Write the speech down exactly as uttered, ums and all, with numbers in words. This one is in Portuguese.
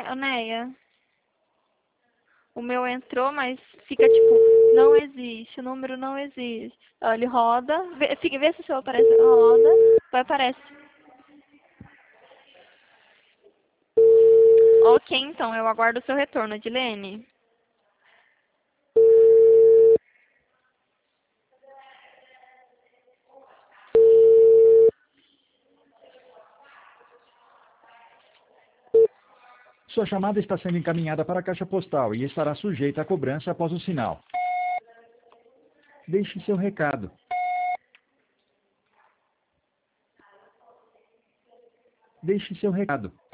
É, Neia, o meu entrou, mas fica tipo, não existe, o número não existe. Ó, ele roda, vê, fica, vê se o seu aparece, roda, vai aparece. Ok, então, eu aguardo o seu retorno, Edilene. Sua chamada está sendo encaminhada para a caixa postal e estará sujeita a cobrança após o sinal. Deixe seu recado. Deixe seu recado.